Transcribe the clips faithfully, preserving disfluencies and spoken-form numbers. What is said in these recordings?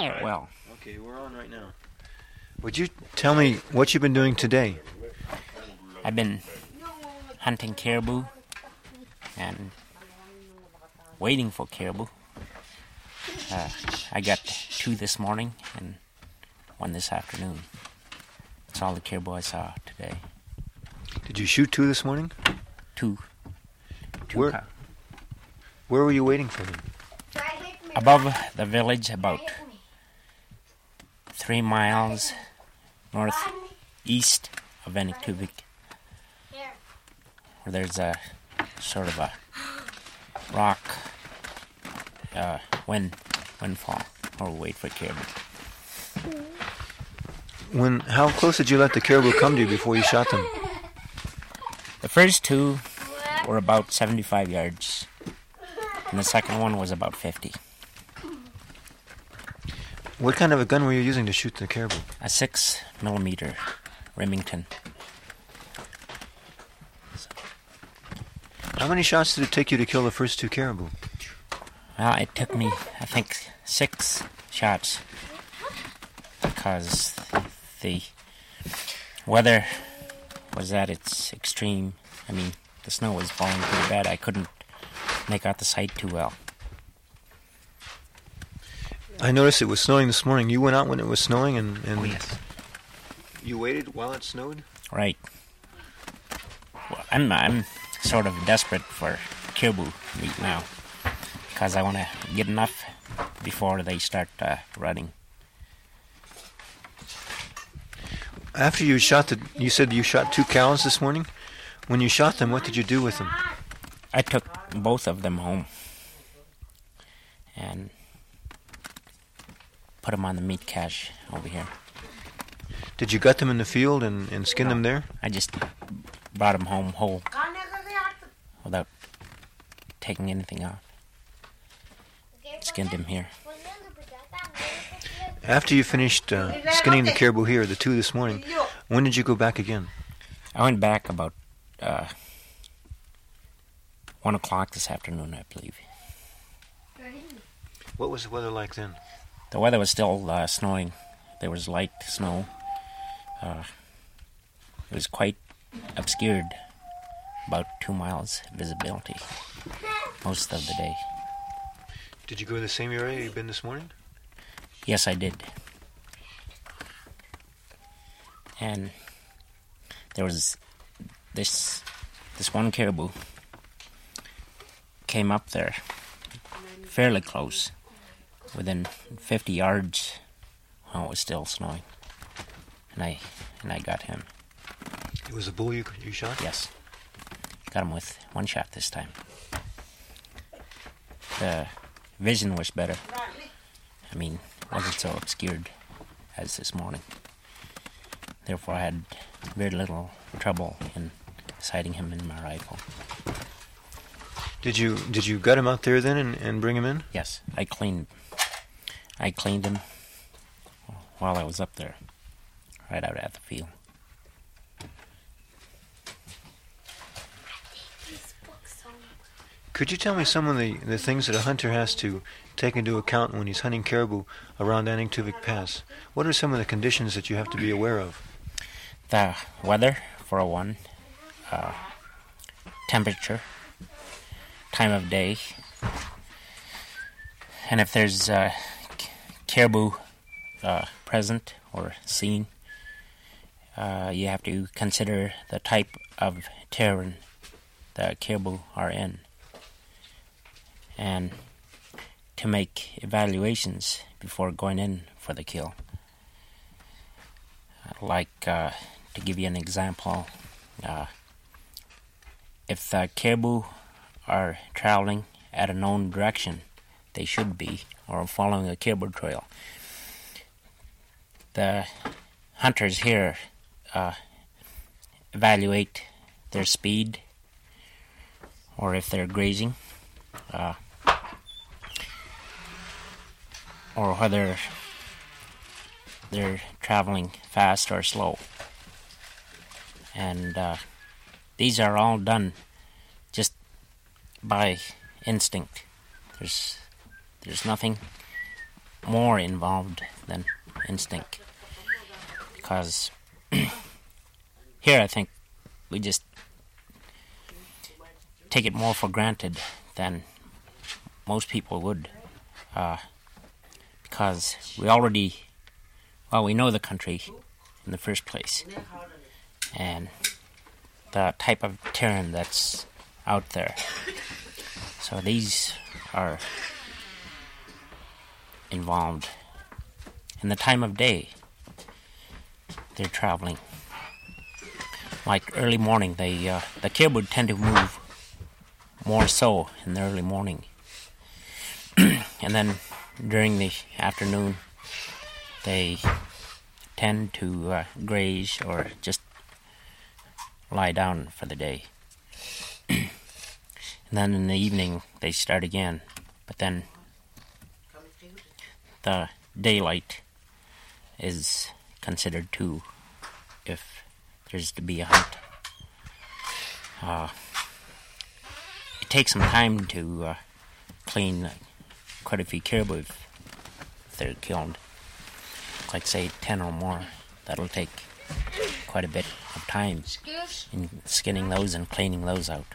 Well. Okay, we're on right now. Would you tell me what you've been doing today? I've been hunting caribou and waiting for caribou. Uh, I got two this morning and one this afternoon. That's all the caribou I saw today. Did you shoot two this morning? Two. two where, cow. where were you waiting for them? Above the village, about three miles northeast of Eniktuvik, where there's a sort of a rock uh, wind windfall, or we wait for caribou. When how close did you let the caribou come to you before you shot them? The first two were about seventy-five yards, and the second one was about fifty. What kind of a gun were you using to shoot the caribou? A six millimeter Remington. How many shots did it take you to kill the first two caribou? Well, it took me, I think, six shots because the weather was at its extreme. I mean, the snow was falling pretty bad. I couldn't make out the sight too well. I noticed it was snowing this morning. You went out when it was snowing and, and oh, yes. You waited while it snowed? Right. Well, I'm, I'm sort of desperate for caribou meat now because I want to get enough before they start uh, running. After you shot the, you said you shot two cows this morning. When you shot them, what did you do with them? I took both of them home and put them on the meat cache over here. Did you gut them in the field and, and skin no, them there? I just brought them home whole without taking anything off. Skinned them here. After you finished uh, skinning the caribou here, the two this morning, when did you go back again? I went back about uh, one o'clock this afternoon, I believe. What was the weather like then? The weather was still uh, snowing. There was light snow. Uh, it was quite obscured, about two miles visibility most of the day. Did you go to the same area you've been this morning? Yes, I did. And there was this this one caribou came up there fairly close, within fifty yards while it was still snowing. And I and I got him. It was a bull you, you shot? Yes. Got him with one shot this time. The vision was better. I mean, wasn't so obscured as this morning. Therefore, I had very little trouble in sighting him in my rifle. Did you did you gut him out there then and, and bring him in? Yes, I cleaned. I cleaned him while I was up there, right out at the field. Could you tell me some of the, the things that a hunter has to take into account when he's hunting caribou around Eniktuvik Pass? What are some of the conditions that you have to be aware of? The weather, for a one, uh, temperature, time of day, and if there's uh, caribou uh, present or seen, uh, you have to consider the type of terrain the caribou are in, and to make evaluations before going in for the kill. Like, uh, to give you an example, uh, if the caribou are traveling at a known direction, they should be, or following a caribou trail, the hunters here uh, evaluate their speed, or if they're grazing, uh, or whether they're traveling fast or slow. And uh, these are all done just by instinct. There's there's nothing more involved than instinct. Because here I think we just take it more for granted than most people would. Uh, because we already, well, we know the country in the first place. And the type of terrain that's out there. So these are involved in the time of day they're traveling. Like early morning, they uh, the caribou tend to move more so in the early morning, and then during the afternoon they tend to uh, graze or just lie down for the day. And then in the evening they start again, but then the daylight is considered too if there's to be a hunt. Uh, it takes some time to uh, clean quite a few caribou if, if they're killed. Like say ten or more, that'll take quite a bit of time in skinning those and cleaning those out.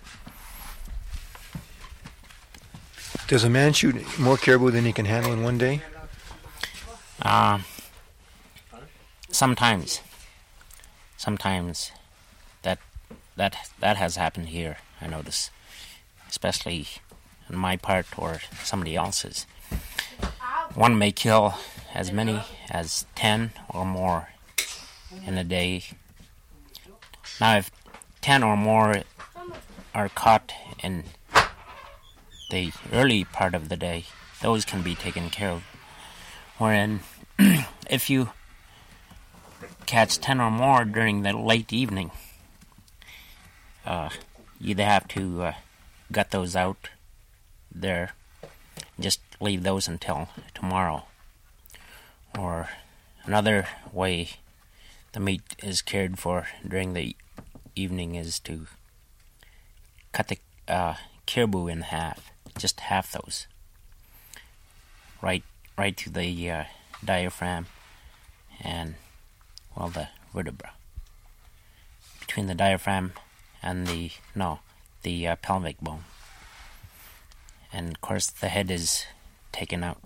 Does a man shoot more caribou than he can handle in one day? Uh, sometimes. Sometimes that that that has happened here, I notice. Especially on my part or somebody else's. One may kill as many as ten or more in a day. Now if ten or more are caught in the early part of the day, those can be taken care of. Wherein, if you catch ten or more during the late evening, uh, you either have to uh, gut those out there, just leave those until tomorrow. Or another way the meat is cared for during the evening is to cut the uh, caribou in half, just half those, right right to the uh, diaphragm and, well, the vertebra. Between the diaphragm and the, no, the uh, pelvic bone. And, of course, the head is taken out.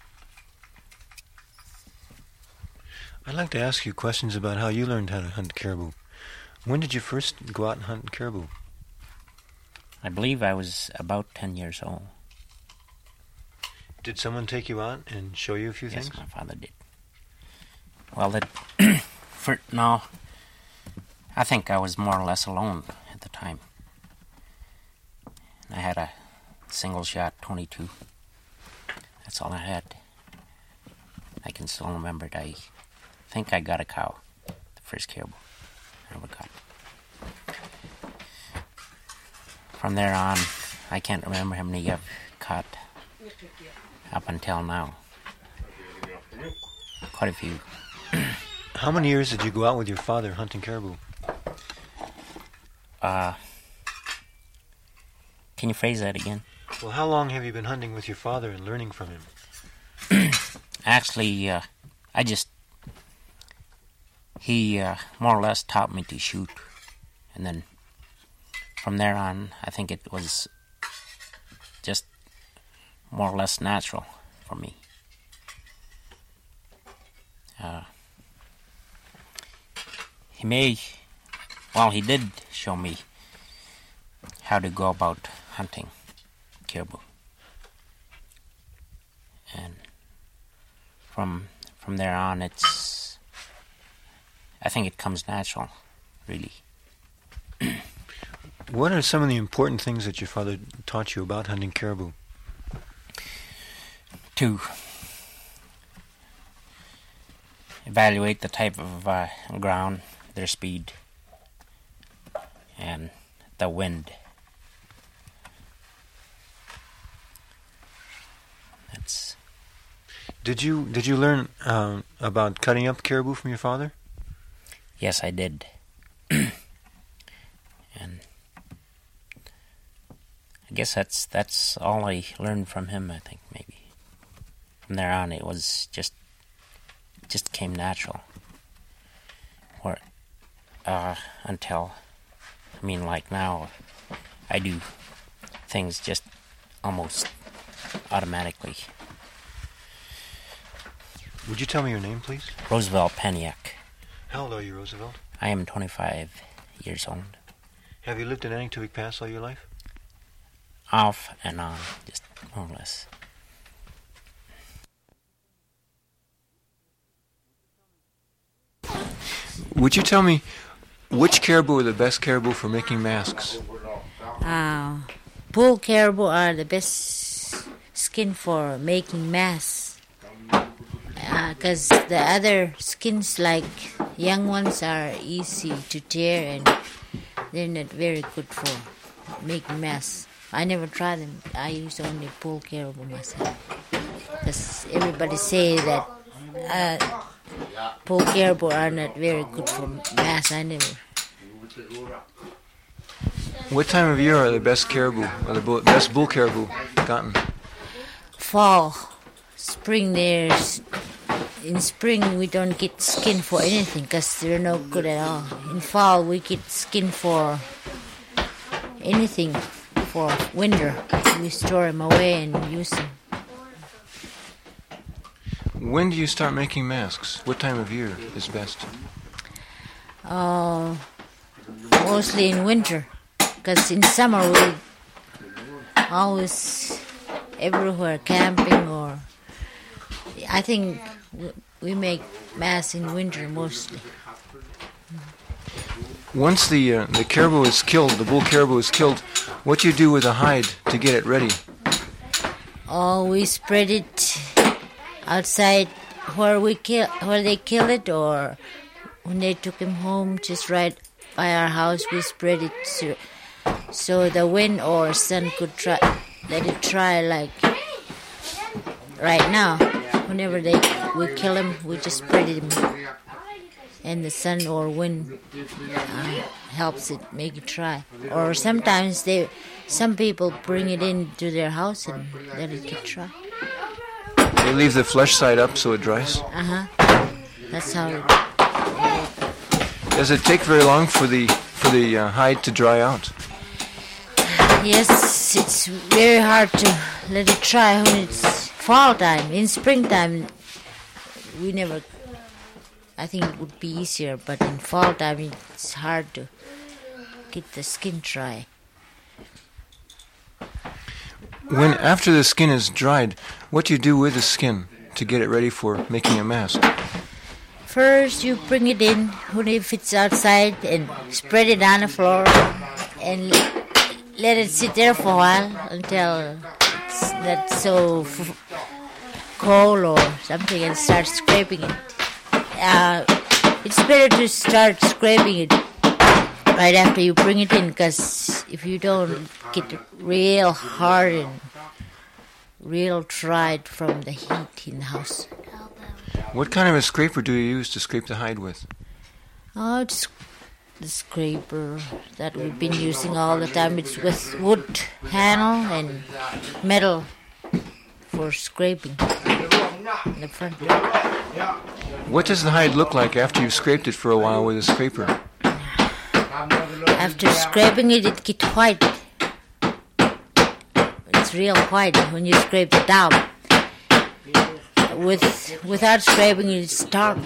I'd like to ask you questions about how you learned how to hunt caribou. When did you first go out and hunt caribou? I believe I was about ten years old. Did someone take you out and show you a few yes, things? Yes, my father did. Well, that for no, I think I was more or less alone at the time. I had a single-shot twenty-two. That's all I had. I can still remember it. I think I got a cow, the first caribou I ever got. From there on, I can't remember how many I've caught up until now. Quite a few. How many years did you go out with your father hunting caribou? Uh, can you phrase that again? Well, how long have you been hunting with your father and learning from him? Actually, uh, I just... He uh, more or less taught me to shoot. And then from there on, I think it was just more or less natural for me. Uh, he may... Well, he did show me how to go about hunting caribou. And from from there on, it's... I think it comes natural, really. What are some of the important things that your father taught you about hunting caribou? To evaluate the type of uh, ground, their speed, and the wind. That's. Did you did you learn um, about cutting up caribou from your father? Yes, I did. And I guess that's that's all I learned from him, I think, maybe. from there on, it was just just came natural. Or uh, until, I mean, like now, I do things just almost automatically. Would you tell me your name, please? Roosevelt Paniak. How old are you, Roosevelt? I am twenty-five years old. Have you lived in Anaktuvik Pass all your life? Off and on, just more or less. Would you tell me which caribou are the best caribou for making masks? Uh, bull caribou are the best skin for making masks. Because uh, the other skins, like young ones, are easy to tear and they're not very good for making masks. I never tried them. I use only bull caribou myself. Because everybody say that uh, bull caribou are not very good for masks. I never. What time of year are the best caribou, or the bull, best bull caribou gotten? Fall, spring. There's in spring we don't get skin for anything because they're no good at all. In fall we get skin for anything for winter. We store them away and use them. When do you start making masks? What time of year is best? Uh, mostly in winter, because in summer we always everywhere camping, or I think we make masks in winter mostly. Once the uh, the caribou is killed, the bull caribou is killed, what do you do with the hide to get it ready? Oh, we spread it outside where we kill, where they kill it, or when they took him home, just right by our house, we spread it so, so the wind or sun could try, let it dry. Like right now, whenever they we kill him, we just spread it, and the sun or wind uh, helps it make it dry. Or sometimes they, some people bring it into their house and let it get dry. They leave the flesh side up so it dries? Uh huh. That's how it. Does it take very long for the for the uh, hide to dry out? Yes, it's very hard to let it dry when it's fall time. In springtime, we never. I think it would be easier, but in fall time, it's hard to get the skin dry. When after the skin is dried, what do you do with the skin to get it ready for making a mask? First, you bring it in when if it's outside and spread it on the floor and let it sit there for a while until it's not so f- cold or something, and start scraping it. Uh, it's better to start scraping it right after you bring it in, because if you don't get it real hard and real dried from the heat in the house. What kind of a scraper do you use to scrape the hide with? Oh, it's the scraper that we've been using all the time. It's with wood handle and metal for scraping in the front. What does the hide look like after you've scraped it for a while with a scraper? After scraping it, it gets white. It's real white when you scrape it down. With without scraping it, it's dark.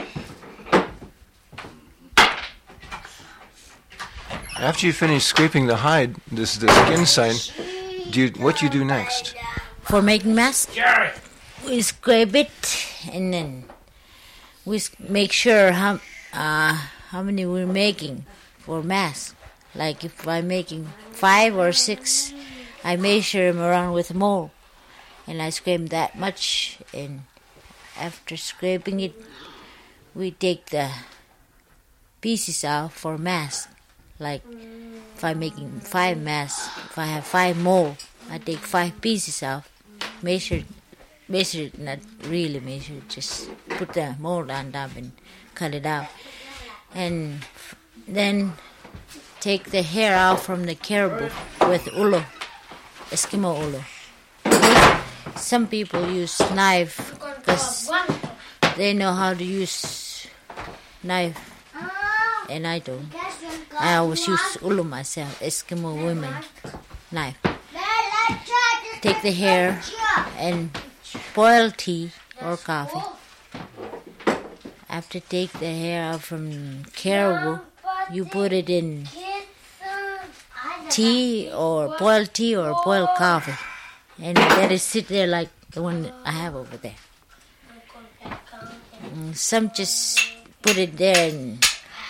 After you finish scraping the hide, this is the skin side, do you, what do you do next? For making masks, we scrape it and then we make sure how uh, how many we're making for masks. Like if I'm making five or six, I measure them around with a mold, and I scrape that much. And after scraping it, we take the pieces out for masks. Like if I'm making five masks, if I have five mold, I take five pieces out, measure, measure it, not really measure it, just put the mold on top and cut it out, and then take the hair out from the caribou with ulo, Eskimo ulo. some people use knife because they know how to use knife, and I don't. I always use ulu myself, Eskimo women knife. Take the hair and boil tea or coffee. After take the hair out from caribou, you put it in tea or boiled tea or boiled coffee, and let it sit there like the one I have over there. And some just put it there and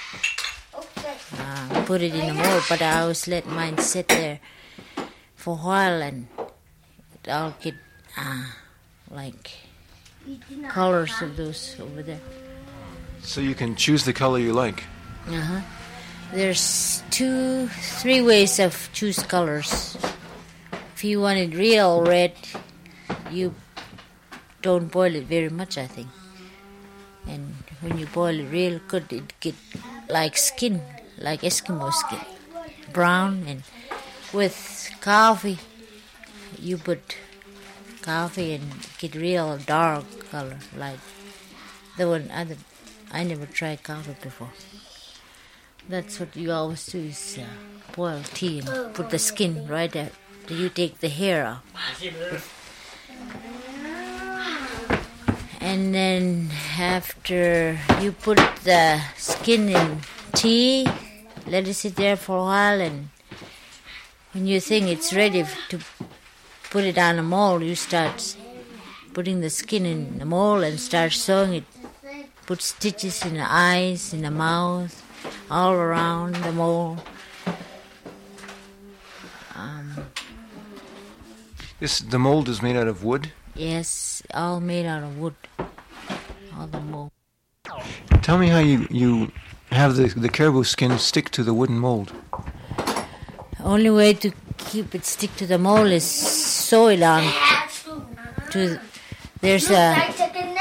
uh, put it in the mold, but I always let mine sit there for a while, and I'll get uh, like colors of those over there. So you can choose the color you like. Uh-huh. There's two, three ways of choose colors. If you want it real red, you don't boil it very much, I think. And when you boil it real good, it get like skin, like Eskimo skin, brown. And with coffee, you put coffee and get real dark color, like the one other. I never tried coffee before. That's what you always do is uh, boil tea and put the skin right there. You take the hair off. And then after you put the skin in tea, let it sit there for a while, and when you think it's ready to put it on a mold, you start putting the skin in the mold and start sewing it. Put stitches in the eyes, in the mouth, all around the mold. Um, This the mold is made out of wood? yes, all made out of wood. All the mold. Tell me how you, you have the, the caribou skin stick to the wooden mold. Only way to keep it stick to the mold is sew it on. To there's a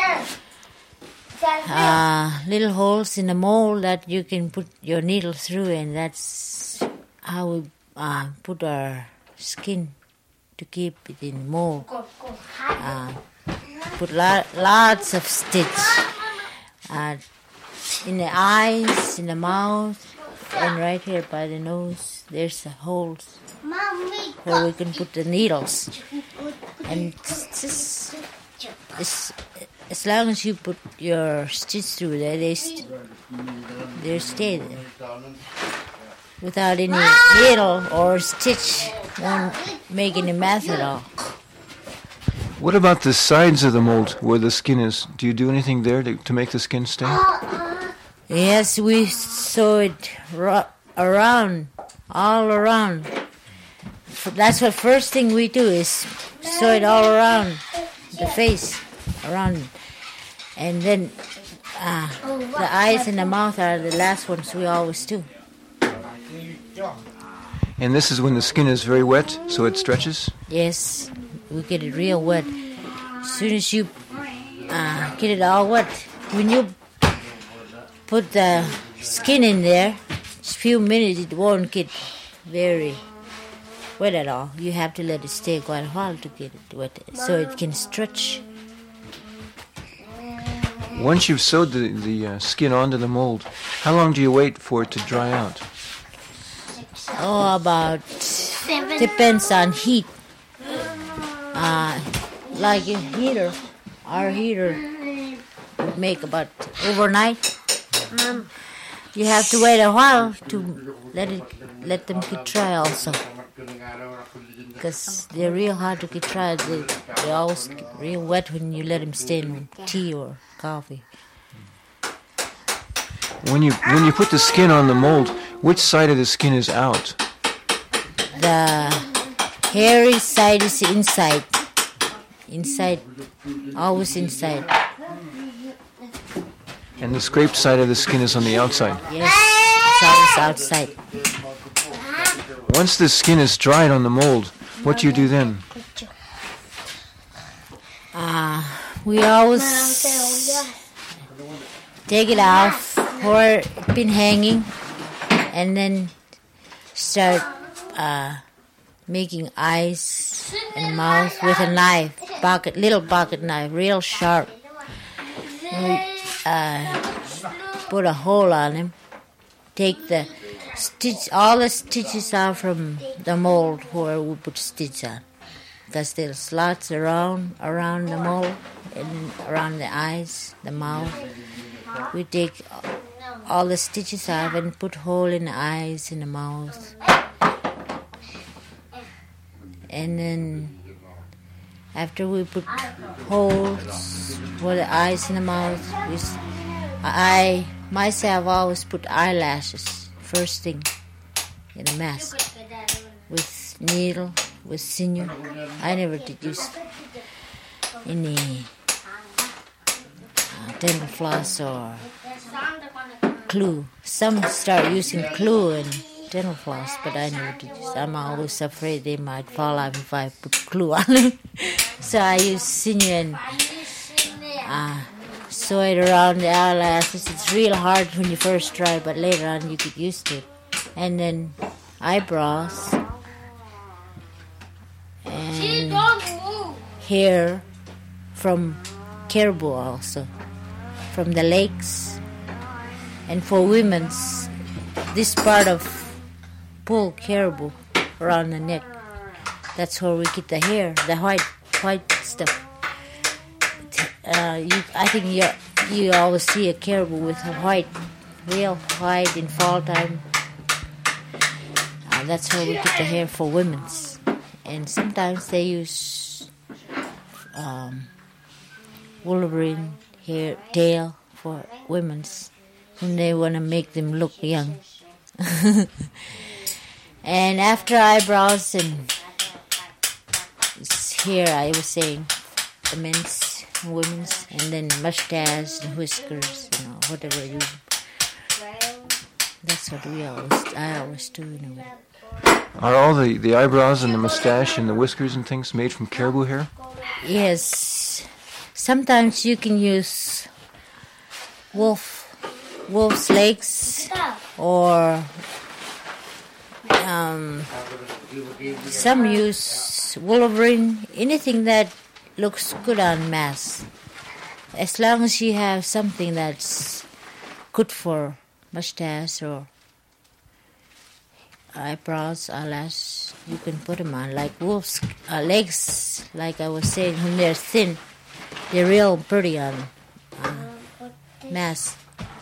uh, little holes in the mold that you can put your needle through, and that's how we uh, put our skin to keep it in mold. Uh, put lot, lots of stitch uh, in the eyes, in the mouth, and right here by the nose. There's the holes where we can put the needles, and it's just it's, as long as you put your stitch through there, they st- they stay there. Without any needle or stitch, won't make any mess at all. What about the sides of the mold where the skin is? Do you do anything there to, to make the skin stay? Yes, we sew it ro- around, all around. F- That's what first thing we do is sew it all around the face, around, and then uh, the eyes and the mouth are the last ones we always do. And this is when the skin is very wet, so it stretches? Yes, we get it real wet. As soon as you uh, get it all wet, when you put the skin in there, just a few minutes it won't get very wet at all. You have to let it stay quite a while to get it wet, so it can stretch. Once you've sewed the, the uh, skin onto the mold, how long do you wait for it to dry out? Oh, about, depends on heat. Uh, like a heater, our heater would make about overnight. You have to wait a while to let it let them get dry also, because they're real hard to get dry. They they always get real wet when you let them stay in tea or coffee. When you when you put the skin on the mold, which side of the skin is out? The hairy side is inside. Inside, always inside. And the scraped side of the skin is on the outside. Yes, it's always outside. Once the skin is dried on the mold, what do you do then? Uh, we always take it off where it's been hanging, and then start uh, making eyes and mouth with a knife. pocket, little pocket knife, real sharp. And we uh, put a hole on him. Take the stitch, all the stitches out from the mold where we put stitch on, because there's slots around around the mold and around the eyes, the mouth. We take all the stitches out and put hole in the eyes and the mouth, and then after we put holes for the eyes and the mouth, we, I myself always put eyelashes first thing in a mask with needle, with sinew. I never did use any uh, dental floss or glue. Some start using glue and dental floss, but I never did use. I'm always afraid they might fall out if I put glue on them. So I use sinew and uh, sew it around the eyelashes. It's real hard when you first try, but later on you get used to it. And then eyebrows and hair from caribou also, from the lakes. And for women's, this part of bull caribou around the neck, that's where we get the hair, the white white stuff. Uh, you, I think you you always see a caribou with a white, real white in fall time. Uh, that's where we get the hair for women's. And sometimes they use um, Wolverine hair tail for women's when they want to make them look young. And after eyebrows and hair, I was saying the men's and women's, and then mustache and whiskers, you know, whatever you. That's what we always, I always do in a way. Are all the, the eyebrows and the mustache and the whiskers and things made from caribou hair? Yes. Sometimes you can use wolf, wolf's legs, or um, some use Wolverine, anything that looks good on mask. As long as you have something that's good for mustache or eyebrows, eyelash, you can put them on. Like wolf's uh, legs, like I was saying, when they're thin, they're real pretty on uh, mask.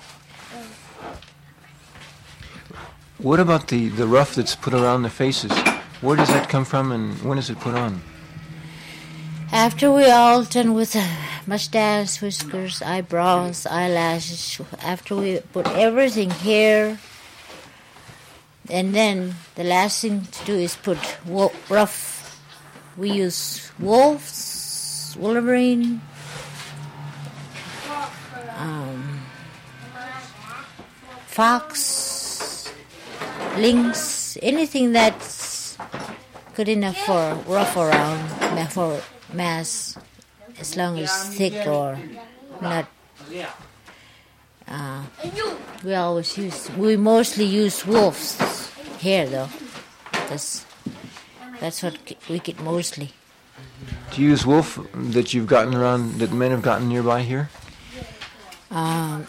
What about the, the ruff that's put around the faces? Where does that come from and when is it put on? After we all done with the mustache, whiskers, eyebrows, eyelashes, after we put everything here, and then the last thing to do is put wo- ruff. We use wolves, Wolverine, um, fox, lynx, anything that's good enough for ruff around, for mask, as long as thick or not. Uh, we always use, we mostly use wolf's hair though, because that's what we get mostly. Do you use wolf that you've gotten around, that men have gotten nearby here? Um,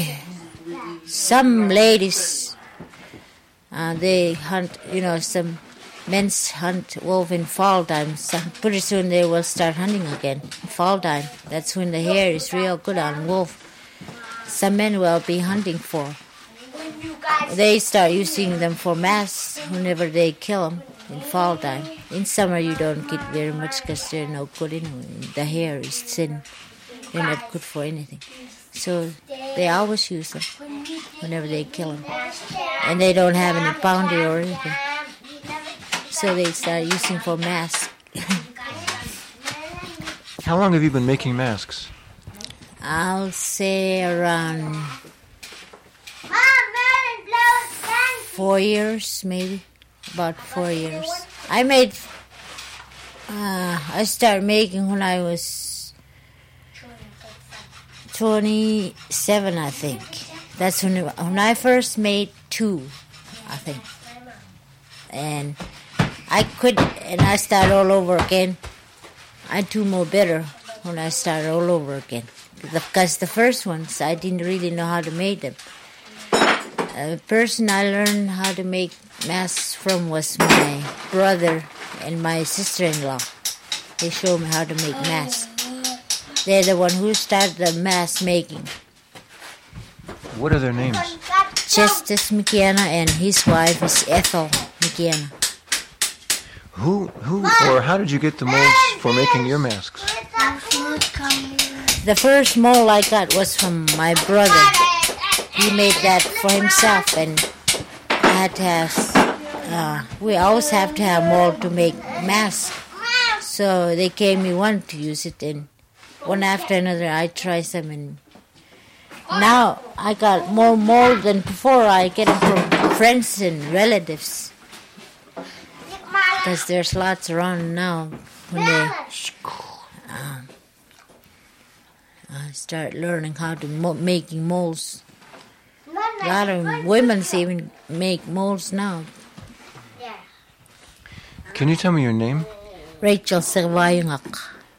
some ladies, uh, they hunt, you know, some men's hunt wolf in fall time. So pretty soon they will start hunting again. Fall time, that's when the hair is real good on wolf. Some men will be hunting for. They start using them for masks whenever they kill them in fall time. In summer you don't get very much because they're no good anyway. The hair is thin. They're not good for anything. So they always use them whenever they kill them. And they don't have any bounty or anything. So they start using for masks. How long have you been making masks? I'll say around four years, maybe. About four years. I made, uh, I started making when I was twenty-seven, I think. That's when, when I first made two, I think. And I quit and I started all over again. I do more better when I start all over again. Because the first ones, I didn't really know how to make them. The person I learned how to make masks from was my brother and my sister-in-law. They showed me how to make masks. They're the one who started the mask making. What are their names? Justice McKenna and his wife is Ethel McKenna. Who, who, or how did you get the molds for making your masks? The first mold I got was from my brother. He made that for himself, and I had to have, uh, we always have to have mold to make masks. So they gave me one to use it, and one after another I tried some, and now I got more mold than before. I get them from friends and relatives, because there's lots around now when they um, uh, start learning how to mo- making molds. A lot of women even make molds now. Can you tell me your name? Rachel Servayungak.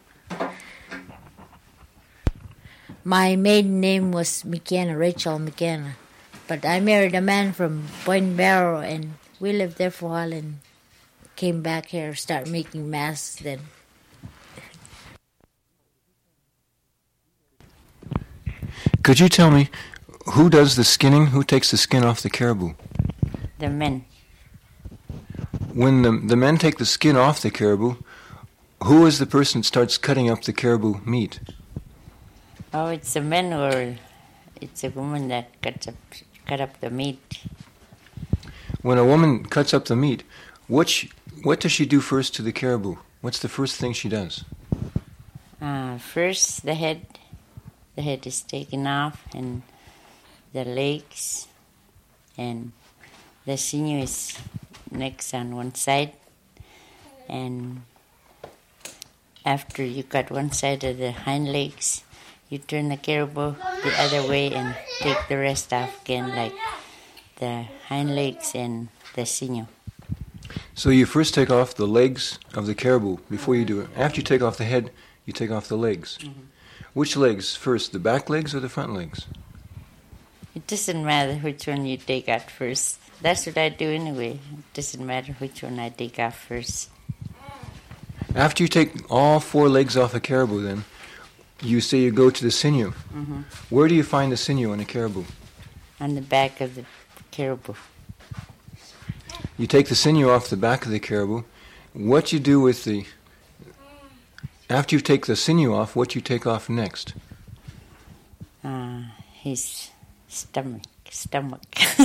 My maiden name was McKenna, Rachel McKenna. But I married a man from Point Barrow, and we lived there for a while and came back here, start making masks then. Could you tell me, who does the skinning? Who takes the skin off the caribou? The men. When the, the men take the skin off the caribou, who is the person that starts cutting up the caribou meat? Oh, it's a man or it's a woman that cuts up, cut up the meat. When a woman cuts up the meat, what she, what does she do first to the caribou? What's the first thing she does? Uh, first, the head. The head is taken off, and the legs, and the sinew is next on one side. And after you cut one side of the hind legs, you turn the caribou the other way and take the rest off again, like the hind legs and the sinew. So you first take off the legs of the caribou before you do it. After you take off the head, you take off the legs. Mm-hmm. Which legs first, the back legs or the front legs? It doesn't matter which one you take out first. That's what I do anyway. It doesn't matter which one I take off first. After you take all four legs off a caribou, then, you say you go to the sinew. Mm-hmm. Where do you find the sinew on a caribou? On the back of the caribou. You take the sinew off the back of the caribou. What you do with the... After you take the sinew off, what you take off next? Uh, his stomach. Stomach.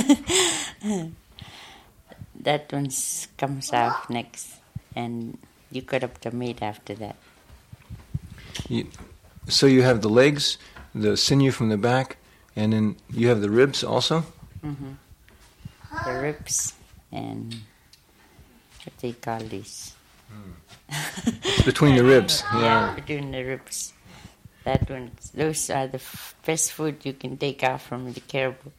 That one comes off next, and you cut up the meat after that. You, so you have the legs, the sinew from the back, and then you have the ribs also? Mm-hmm. The ribs and what do you call these? It's between the ribs. Yeah, yeah, between the ribs. That one. Those are the f- best food you can take off from the caribou.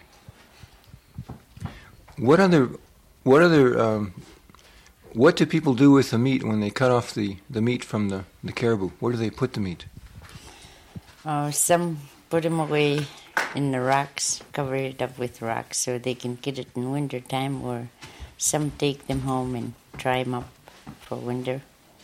What other, what other, um, what do people do with the meat when they cut off the, the meat from the, the caribou? Where do they put the meat? Uh, some put them away in the rocks, cover it up with rocks so they can get it in winter time, or some take them home and dry them up for winter.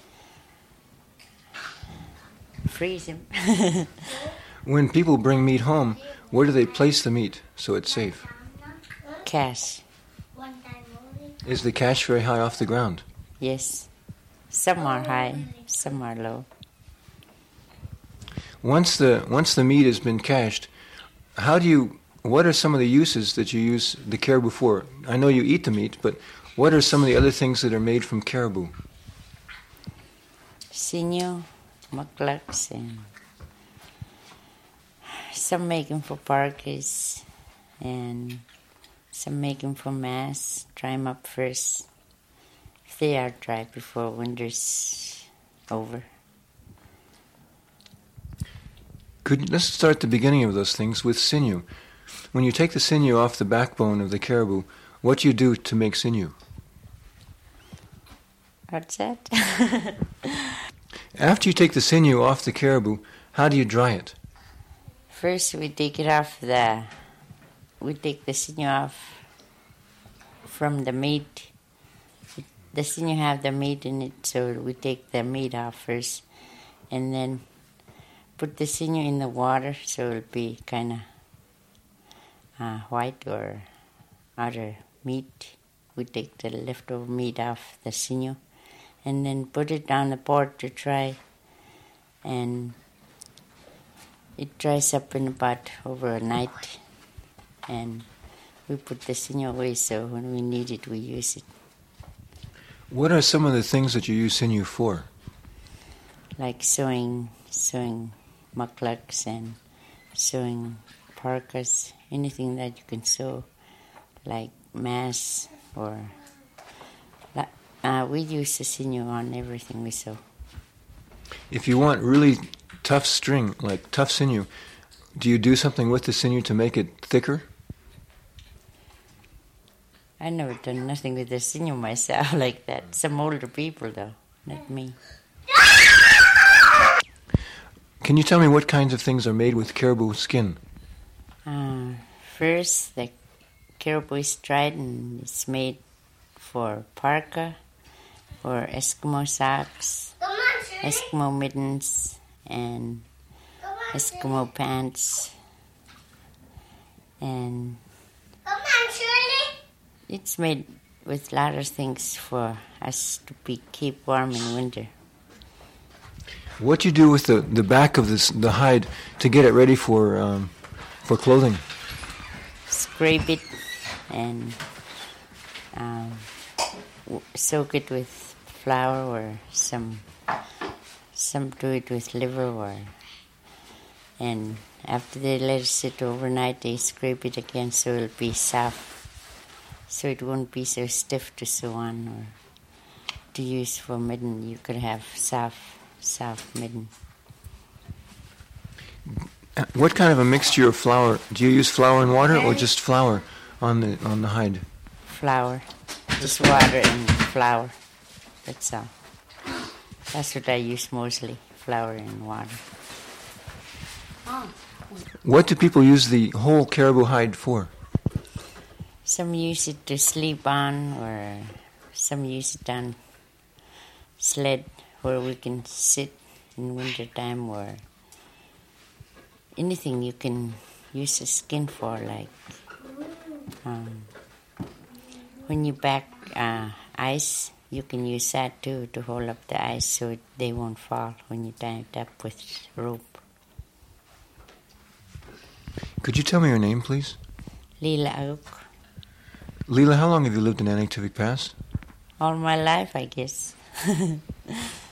Freeze them. When people bring meat home, where do they place the meat so it's safe? Cache. Is the cache very high off the ground? Yes. Some are high, some are low. Once the once the meat has been cached, how do you? What are some of the uses that you use the caribou for? I know you eat the meat, but what are some of the other things that are made from caribou? Sinew, muklaks, and some make them for parkas, and some make them for mass. Dry them up first. If they are dry before winter's over. Could let's start the beginning of those things with sinew. When you take the sinew off the backbone of the caribou, what do you do to make sinew? What's that? After you take the sinew off the caribou, how do you dry it? First, we take it off the. We take the sinew off from the meat. The sinew have the meat in it, so we take the meat off first, and then put the sinew in the water, so it'll be kind of uh, white or other meat. We take the leftover meat off the sinew, and then put it on the board to dry, and it dries up in about over a night, and we put the sinew away, so when we need it, we use it. What are some of the things that you use sinew for? Like sewing, sewing mucklucks and sewing parkas, anything that you can sew, like mass or... Uh, we use the sinew on everything we sew. If you want really tough string, like tough sinew, do you do something with the sinew to make it thicker? I never done nothing with the sinew myself like that. Some older people, though, not me. Can you tell me what kinds of things are made with caribou skin? Uh, first, the caribou is dried and it's made for parka, for Eskimo socks, Eskimo mittens, and Eskimo pants, and it's made with a lot of things for us to be keep warm in winter. What do you do with the, the back of this, the hide to get it ready for um, for clothing? Scrape it and um, w- soak it with flour or some some do it with liver or and after they let it sit overnight, they scrape it again so it'll be soft. So it won't be so stiff to sew on or to use for mitten. You could have soft, soft mitten. What kind of a mixture of flour? Do you use flour and water or just flour on the on the hide? Flour. Just water and flour. That's all. That's what I use mostly, flour and water. What do people use the whole caribou hide for? Some use it to sleep on, or some use it on sled where we can sit in winter time, or anything you can use the skin for, like um, when you back uh, ice, you can use that too to hold up the ice so it, they won't fall when you tie it up with rope. Could you tell me your name, please? Lila Auk. Leela, how long have you lived in Anaktuvuk Pass? All my life, I guess.